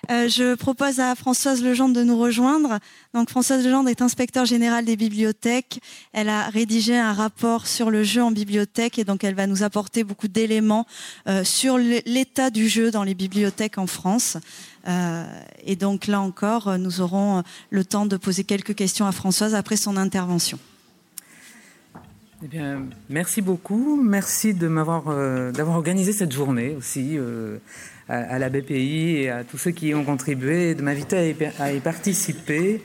Je propose à Françoise Legendre de nous rejoindre. Donc, Françoise Legendre est inspecteur général des bibliothèques. Elle a rédigé un rapport sur le jeu en bibliothèque et donc elle va nous apporter beaucoup d'éléments sur l'état du jeu dans les bibliothèques en France. Et donc là encore, nous aurons le temps de poser quelques questions à Françoise après son intervention. Eh bien, merci beaucoup. Merci d'avoir organisé cette journée aussi à la BPI et à tous ceux qui y ont contribué, de m'inviter à y participer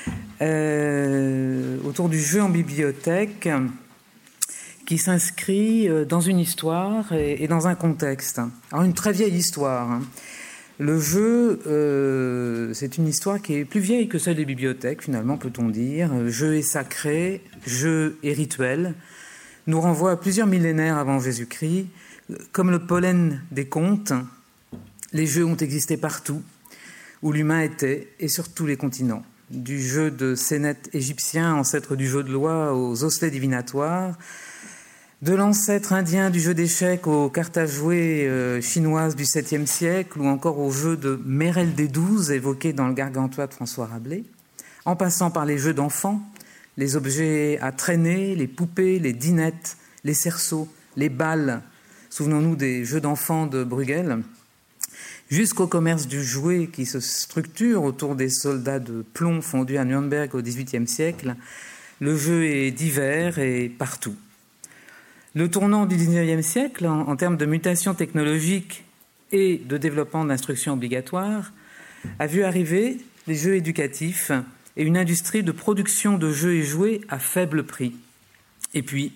autour du jeu en bibliothèque qui s'inscrit dans une histoire et dans un contexte. Alors, une très vieille histoire, hein. Le jeu, c'est une histoire qui est plus vieille que celle des bibliothèques, finalement, peut-on dire. Jeu est sacré, jeu est rituel, nous renvoie à plusieurs millénaires avant Jésus-Christ. Comme le pollen des contes, les jeux ont existé partout où l'humain était et sur tous les continents. Du jeu de scénètes égyptien, ancêtre du jeu de loi, aux osselets divinatoires, de l'ancêtre indien du jeu d'échecs aux cartes à jouer chinoises du 7e siècle ou encore au jeu de Mérel des 12 évoqué dans le Gargantua de François Rabelais, en passant par les jeux d'enfants, les objets à traîner, les poupées, les dinettes, les cerceaux, les balles, souvenons-nous des jeux d'enfants de Bruegel, jusqu'au commerce du jouet qui se structure autour des soldats de plomb fondus à Nuremberg au XVIIIe siècle. Le jeu est divers et partout. Le tournant du XIXe siècle, en termes de mutation technologique et de développement d'instruction obligatoire, a vu arriver les jeux éducatifs et une industrie de production de jeux et jouets à faible prix. Et puis,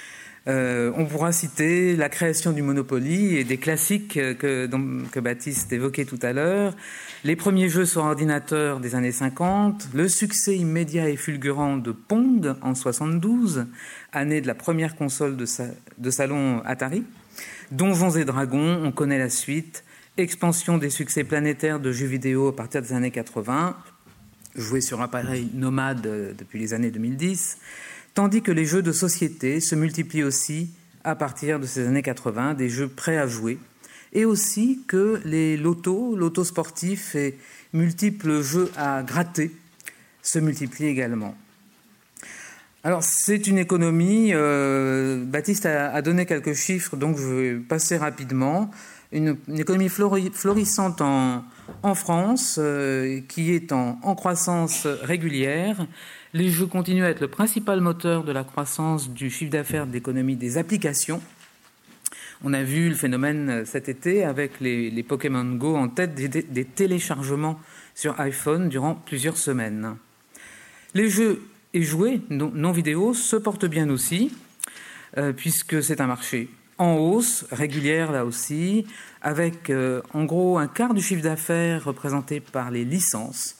on pourra citer la création du Monopoly et des classiques que Baptiste évoquait tout à l'heure, les premiers jeux sur ordinateur des années 50, le succès immédiat et fulgurant de Pong en 72, année de la première console de salon Atari, Donjons et Dragons, on connaît la suite, expansion des succès planétaires de jeux vidéo à partir des années 80, joués sur appareil nomade depuis les années 2010, tandis que les jeux de société se multiplient aussi à partir de ces années 80, des jeux prêts à jouer, et aussi que les lotos sportifs et multiples jeux à gratter se multiplient également. Alors, c'est une économie, Baptiste a donné quelques chiffres, donc je vais passer rapidement. Une économie florissante en France, qui est en croissance régulière. Les jeux continuent à être le principal moteur de la croissance du chiffre d'affaires de l'économie des applications. On a vu le phénomène cet été avec les Pokémon Go en tête des téléchargements sur iPhone durant plusieurs semaines. Les jeux et jouets non vidéo se portent bien aussi, puisque c'est un marché en hausse, régulière là aussi, avec en gros un quart du chiffre d'affaires représenté par les licences.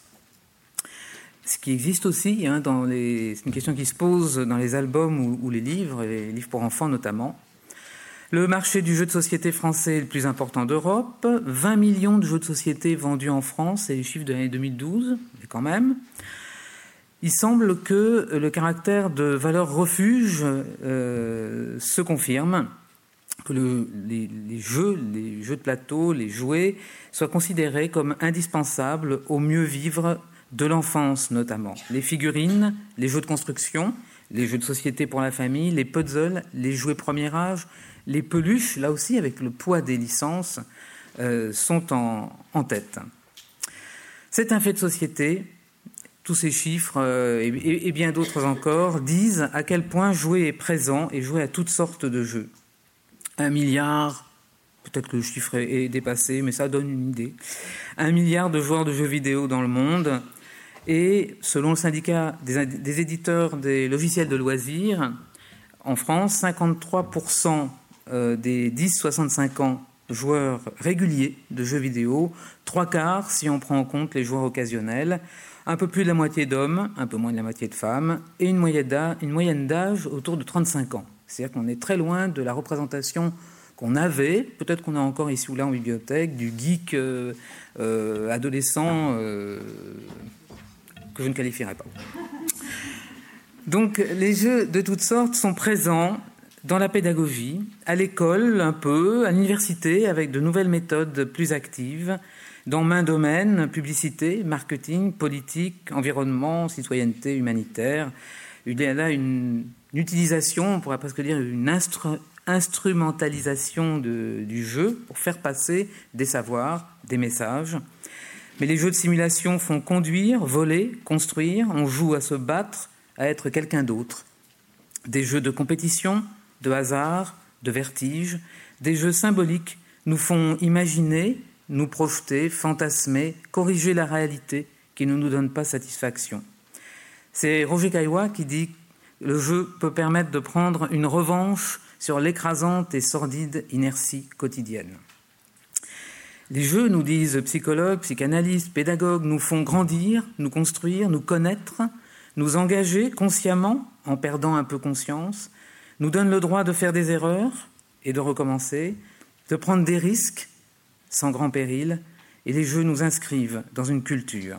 Ce qui existe aussi, hein, c'est une question qui se pose dans les albums ou les livres pour enfants notamment. Le marché du jeu de société français est le plus important d'Europe. 20 millions de jeux de société vendus en France, c'est les chiffres de l'année 2012, mais quand même. Il semble que le caractère de valeur refuge se confirme, que les jeux de plateau, les jouets, soient considérés comme indispensables au mieux vivre de l'enfance notamment. Les figurines, les jeux de construction, les jeux de société pour la famille, les puzzles, les jouets premier âge, les peluches, là aussi avec le poids des licences, sont en tête. C'est un fait de société. Tous ces chiffres et bien d'autres encore disent à quel point jouer est présent et jouer à toutes sortes de jeux. 1 milliard, peut-être que le chiffre est dépassé, mais ça donne une idée. 1 milliard de joueurs de jeux vidéo dans le monde. Et selon le syndicat des éditeurs des logiciels de loisirs, en France, 53% des 10-65 ans joueurs réguliers de jeux vidéo, 3/4 si on prend en compte les joueurs occasionnels, un peu plus de la moitié d'hommes, un peu moins de la moitié de femmes, et une moyenne d'âge autour de 35 ans. C'est-à-dire qu'on est très loin de la représentation qu'on avait, peut-être qu'on a encore ici ou là en bibliothèque, du geek adolescent que je ne qualifierais pas. Donc les jeux de toutes sortes sont présents dans la pédagogie, à l'école un peu, à l'université avec de nouvelles méthodes plus actives, dans maints domaines, publicité, marketing, politique, environnement, citoyenneté, humanitaire. Il y a là une utilisation, on pourrait presque dire une instrumentalisation du jeu pour faire passer des savoirs, des messages. Mais les jeux de simulation font conduire, voler, construire, on joue à se battre, à être quelqu'un d'autre. Des jeux de compétition, de hasard, de vertige, des jeux symboliques nous font imaginer, nous projeter, fantasmer, corriger la réalité qui ne nous donne pas satisfaction. C'est Roger Caillois qui dit que le jeu peut permettre de prendre une revanche sur l'écrasante et sordide inertie quotidienne. Les jeux, nous disent psychologues, psychanalystes, pédagogues, nous font grandir, nous construire, nous connaître, nous engager consciemment en perdant un peu conscience, nous donnent le droit de faire des erreurs et de recommencer, de prendre des risques sans grand péril, et les jeux nous inscrivent dans une culture.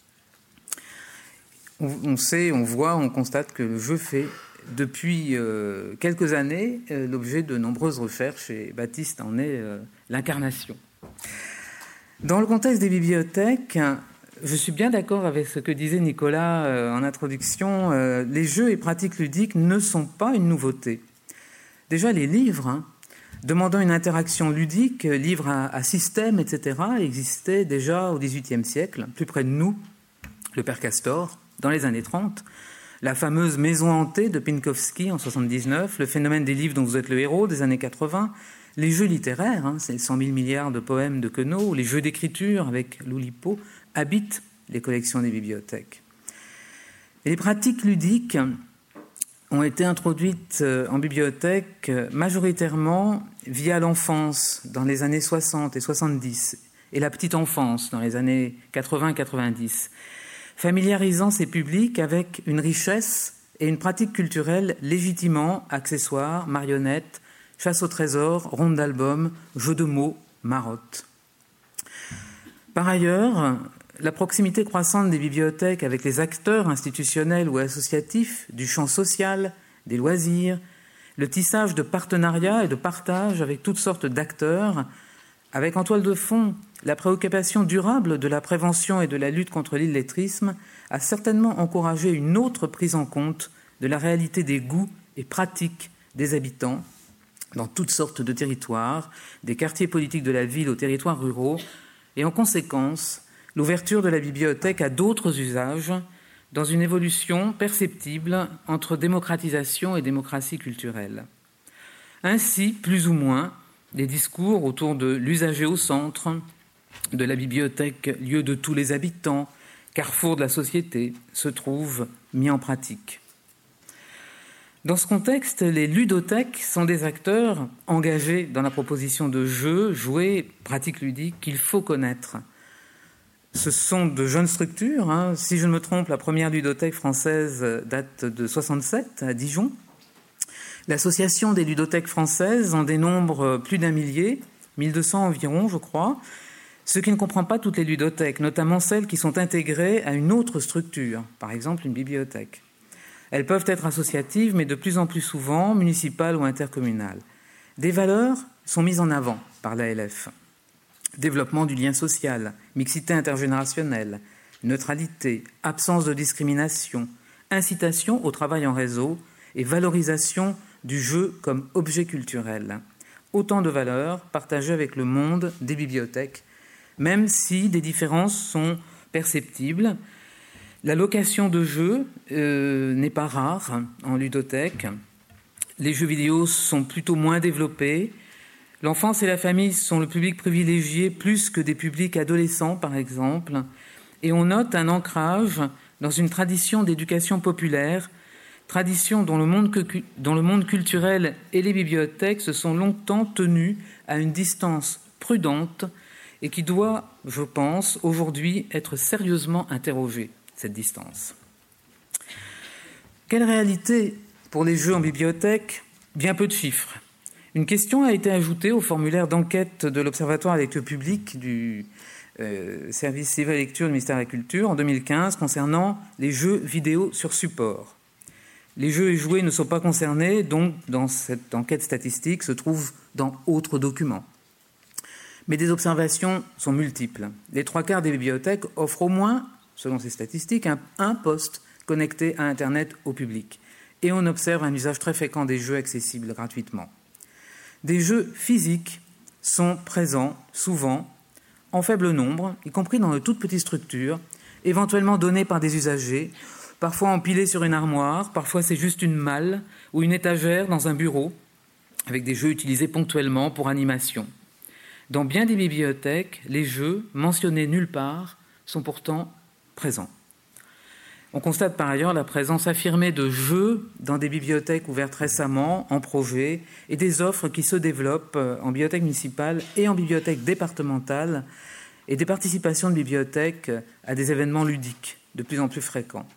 On sait, on voit, on constate que le jeu fait depuis quelques années l'objet de nombreuses recherches, et Baptiste en est l'incarnation. Dans le contexte des bibliothèques, je suis bien d'accord avec ce que disait Nicolas en introduction. Les jeux et pratiques ludiques ne sont pas une nouveauté. Déjà, les livres, demandant une interaction ludique, livres à système, etc., existaient déjà au XVIIIe siècle, plus près de nous, le Père Castor, dans les années 30, la fameuse Maison hantée de Pinkowski en 79, le phénomène des livres dont vous êtes le héros des années 80, les jeux littéraires, c'est 100 000 milliards de poèmes de Queneau, les jeux d'écriture avec l'Oulipo, habitent les collections des bibliothèques. Et les pratiques ludiques ont été introduites en bibliothèque majoritairement via l'enfance dans les années 60 et 70 et la petite enfance dans les années 80-90, familiarisant ces publics avec une richesse et une pratique culturelle légitimement accessoires, marionnettes, chasse au trésor, ronde d'albums, jeux de mots, marottes. Par ailleurs, la proximité croissante des bibliothèques avec les acteurs institutionnels ou associatifs du champ social, des loisirs, le tissage de partenariats et de partage avec toutes sortes d'acteurs, avec en toile de fond la préoccupation durable de la prévention et de la lutte contre l'illettrisme, a certainement encouragé une autre prise en compte de la réalité des goûts et pratiques des habitants dans toutes sortes de territoires, des quartiers politiques de la ville aux territoires ruraux, et en conséquence, l'ouverture de la bibliothèque à d'autres usages dans une évolution perceptible entre démocratisation et démocratie culturelle. Ainsi, plus ou moins, des discours autour de l'usager au centre, de la bibliothèque, lieu de tous les habitants, carrefour de la société, se trouvent mis en pratique. Dans ce contexte, les ludothèques sont des acteurs engagés dans la proposition de jeux, jouets, pratiques ludiques qu'il faut connaître. Ce sont de jeunes structures. Si je ne me trompe, la première ludothèque française date de 67 à Dijon. L'association des ludothèques françaises en dénombre plus d'1 millier, 1200 environ, je crois, ce qui ne comprend pas toutes les ludothèques, notamment celles qui sont intégrées à une autre structure, par exemple une bibliothèque. Elles peuvent être associatives, mais de plus en plus souvent municipales ou intercommunales. Des valeurs sont mises en avant par l'ALF. Développement du lien social, mixité intergénérationnelle, neutralité, absence de discrimination, incitation au travail en réseau et valorisation du jeu comme objet culturel. Autant de valeurs partagées avec le monde des bibliothèques, même si des différences sont perceptibles. La location de jeux n'est pas rare en ludothèque. Les jeux vidéo sont plutôt moins développés. L'enfance et la famille sont le public privilégié plus que des publics adolescents, par exemple. Et on note un ancrage dans une tradition d'éducation populaire, tradition dont le monde culturel et les bibliothèques se sont longtemps tenus à une distance prudente et qui doit, je pense, aujourd'hui être sérieusement interrogée, cette distance. Quelle réalité pour les jeux en bibliothèque ? Bien peu de chiffres. Une question a été ajoutée au formulaire d'enquête de l'Observatoire à la lecture publique du service civil et lecture du ministère de la Culture en 2015 concernant les jeux vidéo sur support. Les jeux et jouets ne sont pas concernés, donc dans cette enquête statistique se trouvent dans autres documents. Mais des observations sont multiples. Les 3/4 des bibliothèques offrent au moins, selon ces statistiques, un poste connecté à Internet au public. Et on observe un usage très fréquent des jeux accessibles gratuitement. Des jeux physiques sont présents, souvent, en faible nombre, y compris dans de toutes petites structures, éventuellement donnés par des usagers, parfois empilés sur une armoire, parfois c'est juste une malle ou une étagère dans un bureau, avec des jeux utilisés ponctuellement pour animation. Dans bien des bibliothèques, les jeux, mentionnés nulle part, sont pourtant présents. On constate par ailleurs la présence affirmée de jeux dans des bibliothèques ouvertes récemment, en projet, et des offres qui se développent en bibliothèque municipale et en bibliothèque départementale, et des participations de bibliothèques à des événements ludiques de plus en plus fréquents.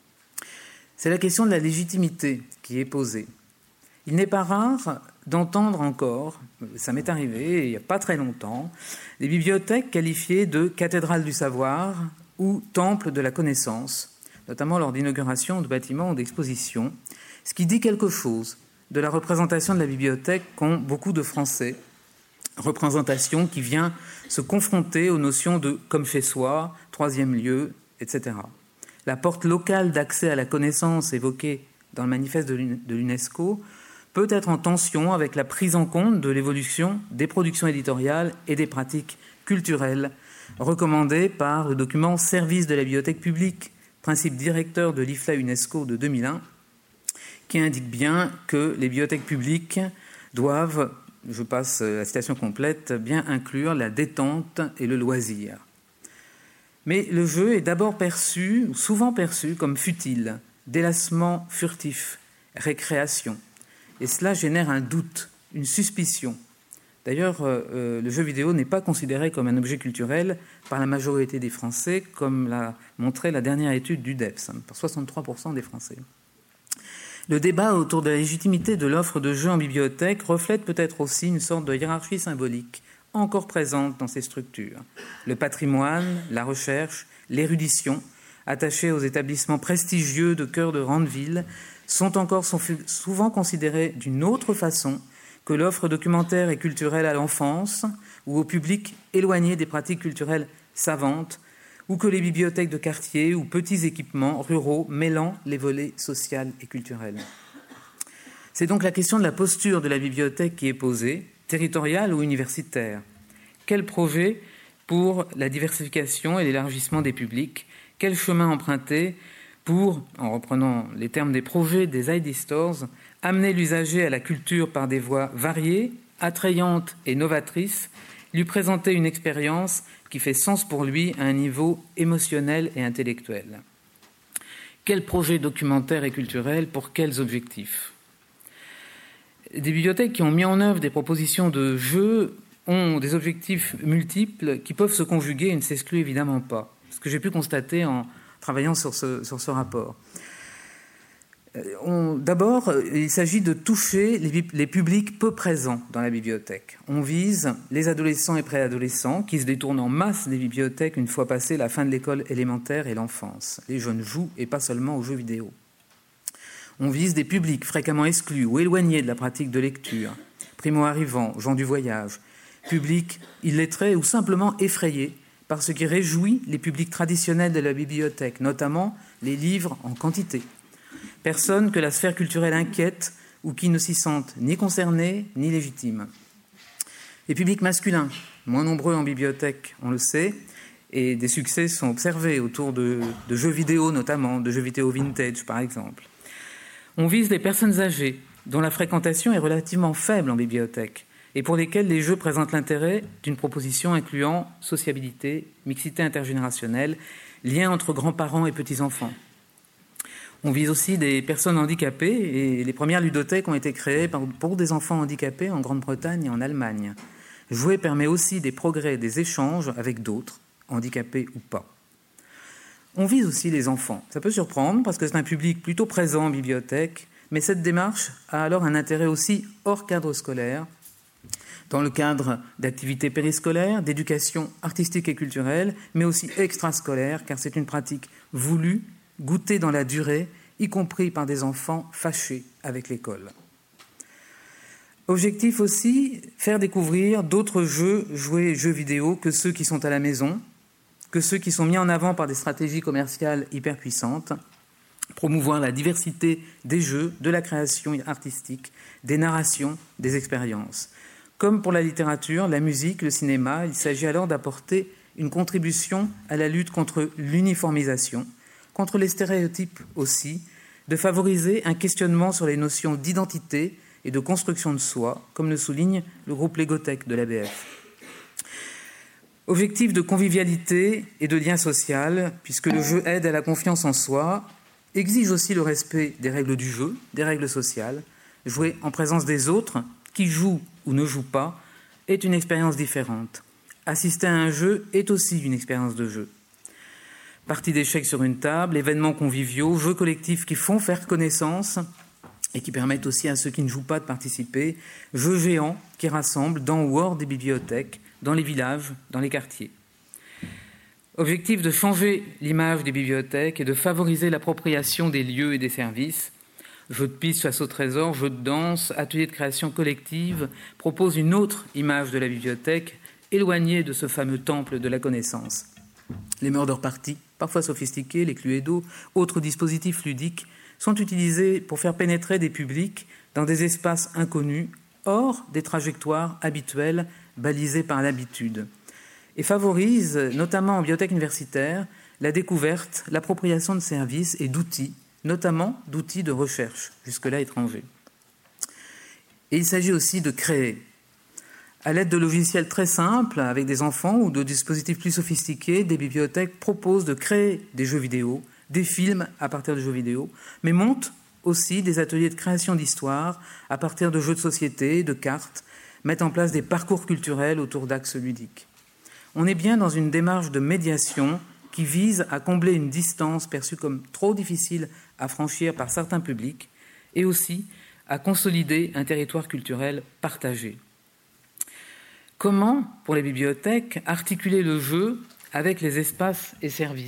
C'est la question de la légitimité qui est posée. Il n'est pas rare d'entendre encore, ça m'est arrivé il n'y a pas très longtemps, des bibliothèques qualifiées de cathédrales du savoir ou temples de la connaissance, notamment lors d'inauguration de bâtiments ou d'expositions, ce qui dit quelque chose de la représentation de la bibliothèque qu'ont beaucoup de Français, représentation qui vient se confronter aux notions de comme chez soi, troisième lieu, etc. La porte locale d'accès à la connaissance évoquée dans le manifeste de l'UNESCO peut être en tension avec la prise en compte de l'évolution des productions éditoriales et des pratiques culturelles recommandées par le document Service de la bibliothèque publique, principe directeur de l'IFLA UNESCO de 2001, qui indique bien que les bibliothèques publiques doivent, je passe la citation complète, bien inclure la détente et le loisir. Mais le jeu est d'abord perçu, ou souvent perçu, comme futile, délassement furtif, récréation. Et cela génère un doute, une suspicion. D'ailleurs, le jeu vidéo n'est pas considéré comme un objet culturel par la majorité des Français, comme l'a montré la dernière étude du DEPS, par 63% des Français. Le débat autour de la légitimité de l'offre de jeux en bibliothèque reflète peut-être aussi une sorte de hiérarchie symbolique encore présente dans ces structures. Le patrimoine, la recherche, l'érudition, attachés aux établissements prestigieux de cœur de grandes villes, sont encore souvent considérés d'une autre façon que l'offre documentaire et culturelle à l'enfance ou au public éloigné des pratiques culturelles savantes, ou que les bibliothèques de quartier ou petits équipements ruraux mêlant les volets social et culturels. C'est donc la question de la posture de la bibliothèque qui est posée, territoriale ou universitaire. Quel projet pour la diversification et l'élargissement des publics? Quel chemin emprunter pour, en reprenant les termes des projets des ID Stores, amener l'usager à la culture par des voies variées, attrayantes et novatrices, lui présenter une expérience qui fait sens pour lui à un niveau émotionnel et intellectuel. Quel projet documentaire et culturel pour quels objectifs? Des bibliothèques qui ont mis en œuvre des propositions de jeux ont des objectifs multiples qui peuvent se conjuguer et ne s'excluent évidemment pas. Ce que j'ai pu constater en travaillant sur ce rapport. D'abord, il s'agit de toucher les publics peu présents dans la bibliothèque. On vise les adolescents et préadolescents qui se détournent en masse des bibliothèques une fois passée la fin de l'école élémentaire et l'enfance. Les jeunes jouent et pas seulement aux jeux vidéo. On vise des publics fréquemment exclus ou éloignés de la pratique de lecture, primo-arrivants, gens du voyage, publics illettrés ou simplement effrayés par ce qui réjouit les publics traditionnels de la bibliothèque, notamment les livres en quantité. Personnes que la sphère culturelle inquiète ou qui ne s'y sentent ni concernés ni légitimes. Les publics masculins, moins nombreux en bibliothèque, on le sait, et des succès sont observés autour de jeux vidéo notamment, de jeux vidéo vintage par exemple. On vise les personnes âgées dont la fréquentation est relativement faible en bibliothèque et pour lesquelles les jeux présentent l'intérêt d'une proposition incluant sociabilité, mixité intergénérationnelle, lien entre grands-parents et petits-enfants. On vise aussi des personnes handicapées et les premières ludothèques ont été créées pour des enfants handicapés en Grande-Bretagne et en Allemagne. Jouer permet aussi des progrès, des échanges avec d'autres, handicapés ou pas. On vise aussi les enfants. Ça peut surprendre parce que c'est un public plutôt présent en bibliothèque, mais cette démarche a alors un intérêt aussi hors cadre scolaire, dans le cadre d'activités périscolaires, d'éducation artistique et culturelle, mais aussi extrascolaire, car c'est une pratique voulue, goûtée dans la durée, y compris par des enfants fâchés avec l'école. Objectif aussi, faire découvrir d'autres jeux vidéo que ceux qui sont à la maison, que ceux qui sont mis en avant par des stratégies commerciales hyper puissantes, promouvoir la diversité des jeux, de la création artistique, des narrations, des expériences. Comme pour la littérature, la musique, le cinéma, il s'agit alors d'apporter une contribution à la lutte contre l'uniformisation, contre les stéréotypes aussi, de favoriser un questionnement sur les notions d'identité et de construction de soi, comme le souligne le groupe Légothèque de l'ABF. Objectif de convivialité et de lien social, puisque le jeu aide à la confiance en soi, exige aussi le respect des règles du jeu, des règles sociales. Jouer en présence des autres, qui jouent ou ne jouent pas, est une expérience différente. Assister à un jeu est aussi une expérience de jeu. Parties d'échecs sur une table, événements conviviaux, jeux collectifs qui font faire connaissance et qui permettent aussi à ceux qui ne jouent pas de participer, jeux géants qui rassemblent dans ou hors des bibliothèques, dans les villages, dans les quartiers. Objectif de changer l'image des bibliothèques et de favoriser l'appropriation des lieux et des services. Jeux de piste, chasse au trésor, jeux de danse, ateliers de création collective proposent une autre image de la bibliothèque, éloignée de ce fameux temple de la connaissance. Les murder parties, parfois sophistiqués, les Cluedo, autres dispositifs ludiques, sont utilisés pour faire pénétrer des publics dans des espaces inconnus, hors des trajectoires habituelles balisées par l'habitude, et favorisent, notamment en bibliothèque universitaire, la découverte, l'appropriation de services et d'outils, notamment d'outils de recherche, jusque-là étrangers. Et il s'agit aussi de créer. À l'aide de logiciels très simples, avec des enfants ou de dispositifs plus sophistiqués, des bibliothèques proposent de créer des jeux vidéo, des films à partir de jeux vidéo, mais montent aussi des ateliers de création d'histoire à partir de jeux de société, de cartes, mettent en place des parcours culturels autour d'axes ludiques. On est bien dans une démarche de médiation qui vise à combler une distance perçue comme trop difficile à franchir par certains publics et aussi à consolider un territoire culturel partagé. Comment, pour les bibliothèques, articuler le jeu avec les espaces et services ?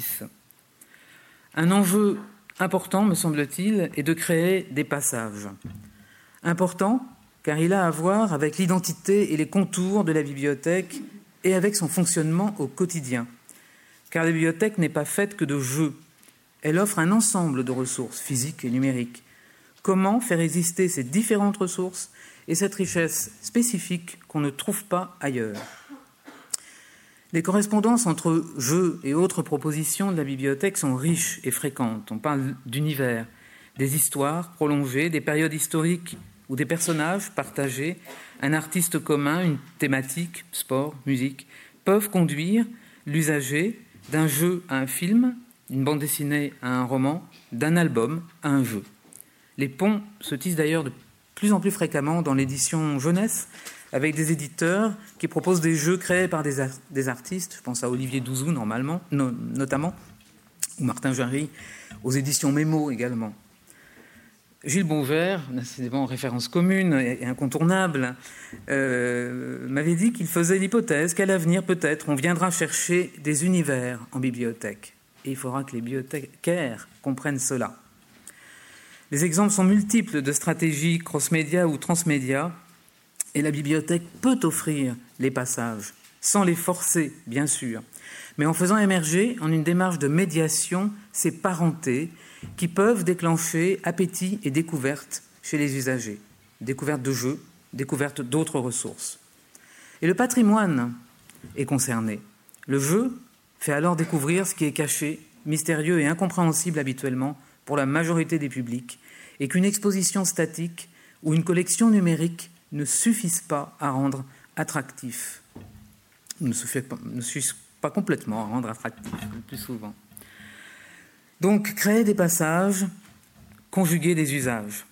Un enjeu important, me semble-t-il, est de créer des passages. Important, car il a à voir avec l'identité et les contours de la bibliothèque et avec son fonctionnement au quotidien. Car la bibliothèque n'est pas faite que de jeux. Elle offre un ensemble de ressources physiques et numériques. Comment faire exister ces différentes ressources et cette richesse spécifique qu'on ne trouve pas ailleurs ? Les correspondances entre jeux et autres propositions de la bibliothèque sont riches et fréquentes. On parle d'univers, des histoires prolongées, des périodes historiques ou des personnages partagés, un artiste commun, une thématique, sport, musique, peuvent conduire l'usager d'un jeu à un film, d'une bande dessinée à un roman, d'un album à un jeu. Les ponts se tissent d'ailleurs de plus en plus fréquemment dans l'édition jeunesse, avec des éditeurs qui proposent des jeux créés par des artistes, je pense à Olivier Douzou notamment, ou Martin Jarry, aux éditions Mémo également. Gilles Bonvert, décidément référence commune et incontournable, m'avait dit qu'il faisait l'hypothèse qu'à l'avenir, peut-être, on viendra chercher des univers en bibliothèque. Et il faudra que les bibliothécaires comprennent cela. Les exemples sont multiples de stratégies cross-média ou transmédia, et la bibliothèque peut offrir les passages, sans les forcer, bien sûr, mais en faisant émerger, en une démarche de médiation, ces parentés qui peuvent déclencher appétit et découverte chez les usagers, découverte de jeux, découverte d'autres ressources. Et le patrimoine est concerné. Le jeu fait alors découvrir ce qui est caché, mystérieux et incompréhensible habituellement pour la majorité des publics, et qu'une exposition statique ou une collection numérique ne suffisent pas à rendre attractif, ne suffisent pas complètement à rendre attractif, le plus souvent. Donc, créer des passages, conjuguer des usages.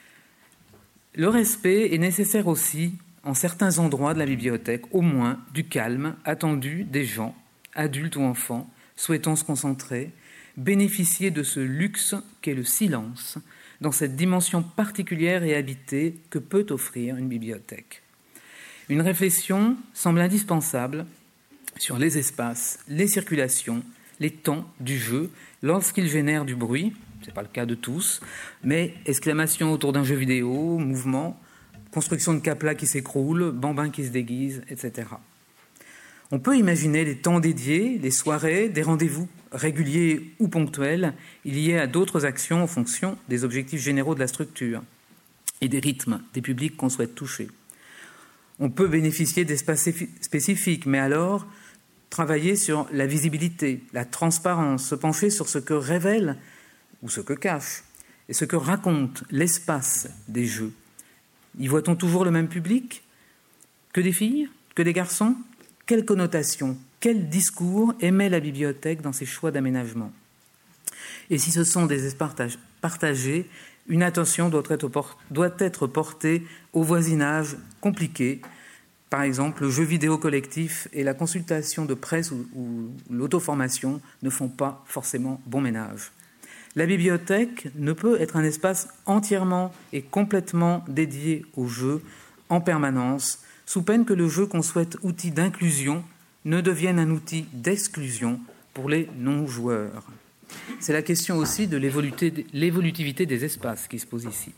Le respect est nécessaire aussi, en certains endroits de la bibliothèque, au moins du calme attendu des gens, adultes ou enfants, souhaitant se concentrer, bénéficier de ce luxe qu'est le silence, dans cette dimension particulière et habitée que peut offrir une bibliothèque. Une réflexion semble indispensable sur les espaces, les circulations, les temps du jeu lorsqu'il génère du bruit, ce n'est pas le cas de tous, mais exclamations autour d'un jeu vidéo, mouvement, construction de caplas qui s'écroulent, bambins qui se déguisent, etc. On peut imaginer les temps dédiés, les soirées, des rendez-vous réguliers ou ponctuels liés à d'autres actions en fonction des objectifs généraux de la structure et des rythmes des publics qu'on souhaite toucher. On peut bénéficier d'espaces spécifiques, mais alors travailler sur la visibilité, la transparence, se pencher sur ce que révèle ou ce que cache et ce que raconte l'espace des jeux. Y voit-on toujours le même public? Que des filles? Que des garçons? Quelle connotation, quel discours émet la bibliothèque dans ses choix d'aménagement? Et si ce sont des espaces partagés, une attention doit être portée au voisinage compliqué. Par exemple, le jeu vidéo collectif et la consultation de presse ou l'auto-formation ne font pas forcément bon ménage. La bibliothèque ne peut être un espace entièrement et complètement dédié au jeu en permanence, sous peine que le jeu qu'on souhaite outil d'inclusion ne devienne un outil d'exclusion pour les non-joueurs. C'est la question aussi de l'évolutivité des espaces qui se pose ici.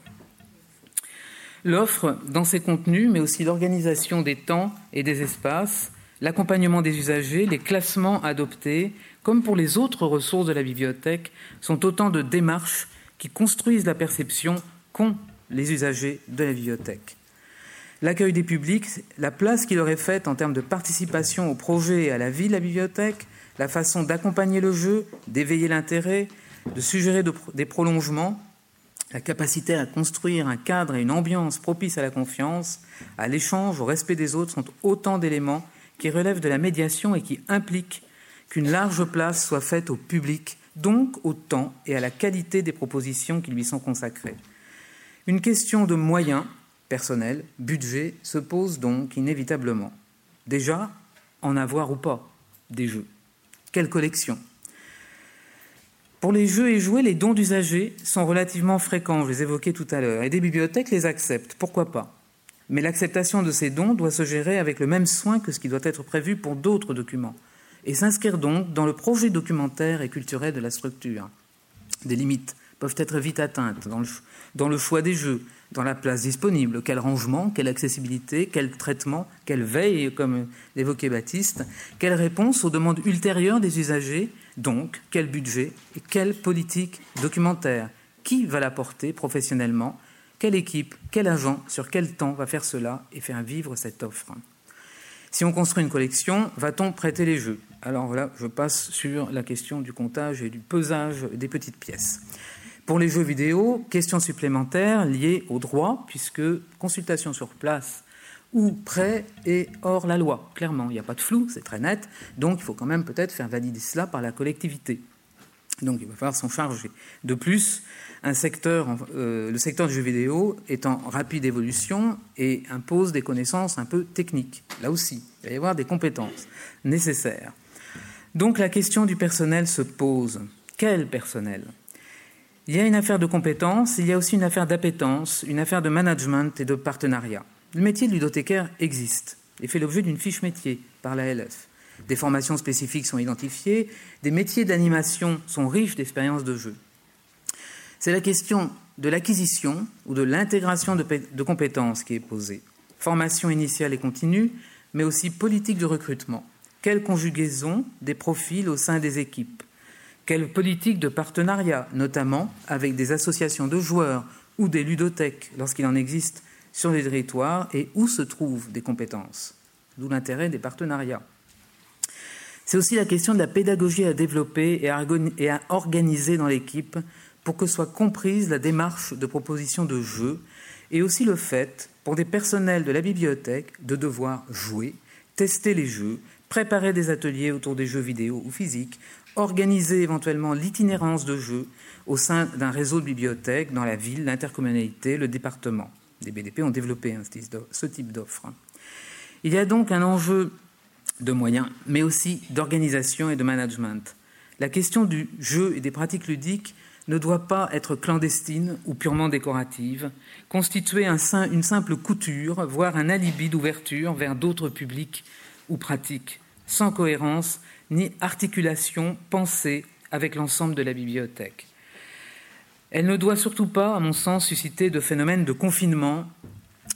L'offre dans ses contenus, mais aussi l'organisation des temps et des espaces, l'accompagnement des usagers, les classements adoptés, comme pour les autres ressources de la bibliothèque, sont autant de démarches qui construisent la perception qu'ont les usagers de la bibliothèque. L'accueil des publics, la place qui leur est faite en termes de participation au projet et à la vie de la bibliothèque, la façon d'accompagner le jeu, d'éveiller l'intérêt, de suggérer des prolongements, la capacité à construire un cadre et une ambiance propice à la confiance, à l'échange, au respect des autres sont autant d'éléments qui relèvent de la médiation et qui impliquent qu'une large place soit faite au public, donc au temps et à la qualité des propositions qui lui sont consacrées. Une question de moyens personnels, budget, se pose donc inévitablement. Déjà, en avoir ou pas des jeux? Quelle collection? Pour les jeux et jouets, les dons d'usagers sont relativement fréquents, je les évoquais tout à l'heure, et des bibliothèques les acceptent, pourquoi pas. Mais l'acceptation de ces dons doit se gérer avec le même soin que ce qui doit être prévu pour d'autres documents, et s'inscrire donc dans le projet documentaire et culturel de la structure. Des limites peuvent être vite atteintes dans le choix des jeux, dans la place disponible, quel rangement, quelle accessibilité, quel traitement, quelle veille, comme l'évoquait Baptiste, quelle réponse aux demandes ultérieures des usagers, donc quel budget et quelle politique documentaire, qui va l'apporter professionnellement, quelle équipe, quel agent, sur quel temps va faire cela et faire vivre cette offre. Si on construit une collection, va-t-on prêter les jeux? Alors voilà, je passe sur la question du comptage et du pesage des petites pièces. Pour les jeux vidéo, question supplémentaire liée au droit, puisque consultation sur place ou prêt est hors la loi. Clairement, il n'y a pas de flou, c'est très net, donc il faut quand même peut-être faire valider cela par la collectivité. Donc il va falloir s'en charger. De plus, le secteur du jeu vidéo est en rapide évolution et impose des connaissances un peu techniques. Là aussi, il va y avoir des compétences nécessaires. Donc la question du personnel se pose. Quel personnel ? Il y a une affaire de compétences, il y a aussi une affaire d'appétence, une affaire de management et de partenariat. Le métier de ludothécaire existe et fait l'objet d'une fiche métier par la LF. Des formations spécifiques sont identifiées, des métiers d'animation sont riches d'expériences de jeu. C'est la question de l'acquisition ou de l'intégration de compétences qui est posée. Formation initiale et continue, mais aussi politique de recrutement. Quelle conjugaison des profils au sein des équipes? Quelle politique de partenariat, notamment avec des associations de joueurs ou des ludothèques, lorsqu'il en existe sur les territoires, et où se trouvent des compétences? D'où l'intérêt des partenariats. C'est aussi la question de la pédagogie à développer et à organiser dans l'équipe pour que soit comprise la démarche de proposition de jeu, et aussi le fait, pour des personnels de la bibliothèque, de devoir jouer, tester les jeux, préparer des ateliers autour des jeux vidéo ou physiques, organiser éventuellement l'itinérance de jeux au sein d'un réseau de bibliothèques dans la ville, l'intercommunalité, le département. Les BDP ont développé ce type d'offre. Il y a donc un enjeu de moyens, mais aussi d'organisation et de management. La question du jeu et des pratiques ludiques ne doit pas être clandestine ou purement décorative, constituer une simple couture, voire un alibi d'ouverture vers d'autres publics ou pratiques, sans cohérence ni articulation pensée avec l'ensemble de la bibliothèque. Elle ne doit surtout pas, à mon sens, susciter de phénomènes de confinement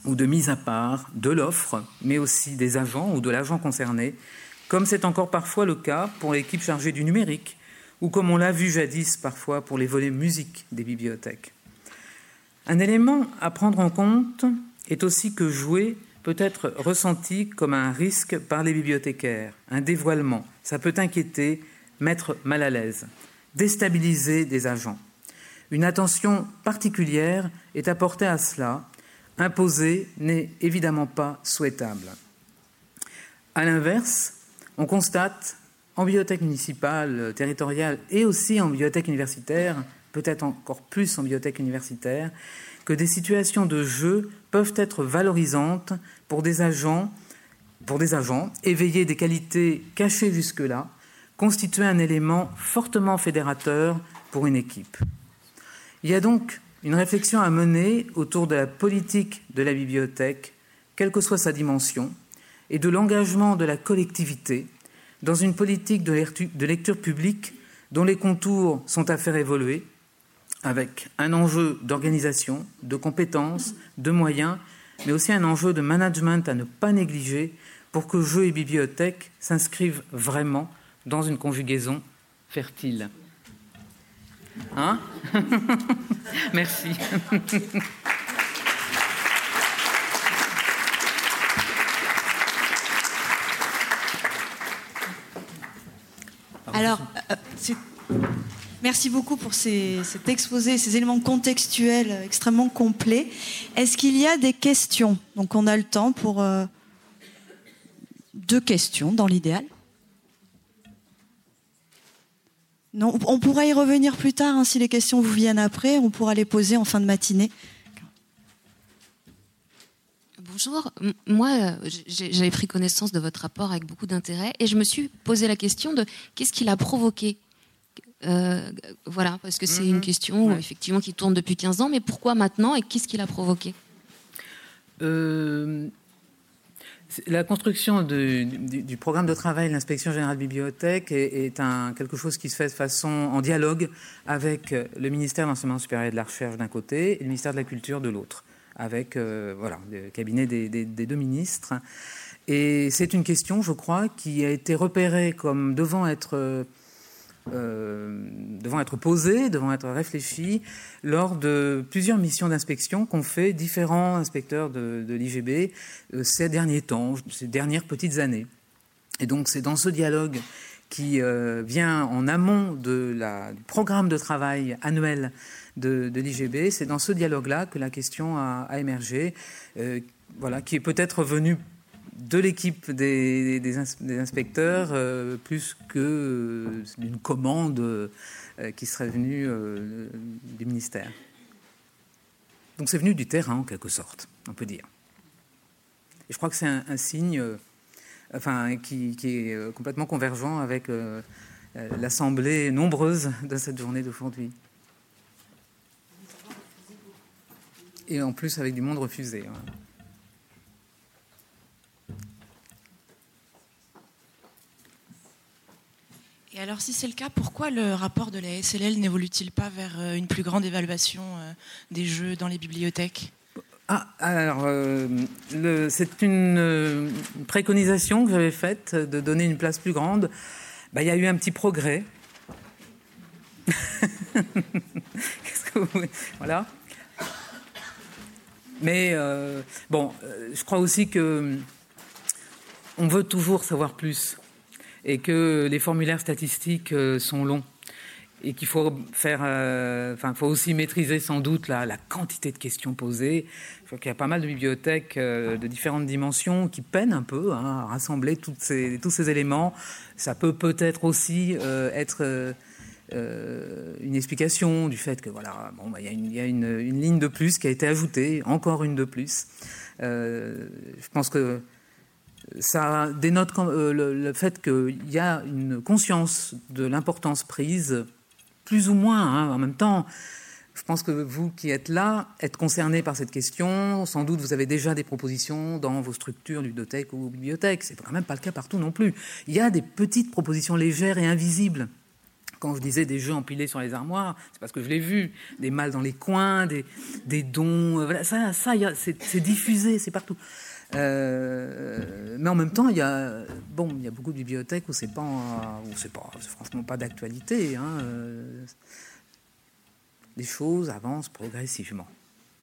ou de mise à part de l'offre, mais aussi des agents ou de l'agent concerné, comme c'est encore parfois le cas pour l'équipe chargée du numérique, ou comme on l'a vu jadis parfois pour les volets musique des bibliothèques. Un élément à prendre en compte est aussi que jouer peut être ressenti comme un risque par les bibliothécaires, un dévoilement. Ça peut inquiéter, mettre mal à l'aise, déstabiliser des agents. Une attention particulière est apportée à cela. Imposer n'est évidemment pas souhaitable. À l'inverse, on constate en bibliothèque municipale, territoriale et aussi en bibliothèque universitaire, peut-être encore plus en bibliothèque universitaire, que des situations de jeu peuvent être valorisantes pour des agents, éveiller des qualités cachées jusque-là, constituer un élément fortement fédérateur pour une équipe. Il y a donc une réflexion à mener autour de la politique de la bibliothèque, quelle que soit sa dimension, et de l'engagement de la collectivité dans une politique de lecture publique dont les contours sont à faire évoluer, avec un enjeu d'organisation, de compétences, de moyens, mais aussi un enjeu de management à ne pas négliger pour que jeux et bibliothèque s'inscrivent vraiment dans une conjugaison fertile. Hein? Merci. Alors, merci beaucoup pour cet exposé, ces éléments contextuels extrêmement complets. Est-ce qu'il y a des questions? Donc, on a le temps pour 2 questions dans l'idéal. Non, on pourra y revenir plus tard, hein, si les questions vous viennent après. On pourra les poser en fin de matinée. Bonjour, moi j'avais pris connaissance de votre rapport avec beaucoup d'intérêt et je me suis posé la question de qu'est-ce qui l'a provoqué. Voilà, parce que c'est une question effectivement qui tourne depuis 15 ans, mais pourquoi maintenant et qu'est-ce qui l'a provoqué? La construction du programme de travail de l'Inspection générale bibliothèque est quelque chose qui se fait de façon en dialogue avec le ministère de l'Enseignement supérieur et de la Recherche d'un côté et le ministère de la Culture de l'autre, avec le cabinet des 2 ministres. Et c'est une question, je crois, qui a été repérée comme devant être posée, devant être réfléchie lors de plusieurs missions d'inspection qu'ont fait différents inspecteurs de l'IGB ces derniers temps, ces dernières petites années. Et donc c'est dans ce dialogue qui vient en amont du programme de travail annuel de l'IGB, c'est dans ce dialogue-là que la question a émergé, qui est peut-être venue de l'équipe des inspecteurs plus que d'une commande qui serait venue du ministère. Donc c'est venu du terrain en quelque sorte, on peut dire. Et je crois que c'est un signe qui est complètement convergent avec l'assemblée nombreuse de cette journée d'aujourd'hui. Et en plus avec du monde refusé. Ouais. Et alors, si c'est le cas, pourquoi le rapport de la SLL n'évolue-t-il pas vers une plus grande évaluation des jeux dans les bibliothèques? C'est une préconisation que j'avais faite de donner une place plus grande. Il y a eu un petit progrès. Qu'est-ce que vous... Voilà. Mais je crois aussi que on veut toujours savoir plus. Et que les formulaires statistiques sont longs et qu'il faut faut aussi maîtriser sans doute la quantité de questions posées. Je crois qu'il y a pas mal de bibliothèques de différentes dimensions qui peinent un peu à rassembler tous ces éléments. Ça peut-être aussi être une explication du fait que il y a une ligne de plus qui a été ajoutée, encore une de plus. Je pense que ça dénote le fait qu'il y a une conscience de l'importance prise, plus ou moins. En même temps, je pense que vous qui êtes là, êtes concernés par cette question. Sans doute, vous avez déjà des propositions dans vos structures, ludothèques ou bibliothèques. C'est quand même pas le cas partout non plus. Il y a des petites propositions légères et invisibles Quand je disais des jeux empilés sur les armoires, c'est parce que je l'ai vu. Des mâles dans les coins, des dons. Voilà, c'est diffusé, c'est partout. Mais en même temps, il y a beaucoup de bibliothèques où c'est franchement pas d'actualité. Hein. Les choses avancent progressivement.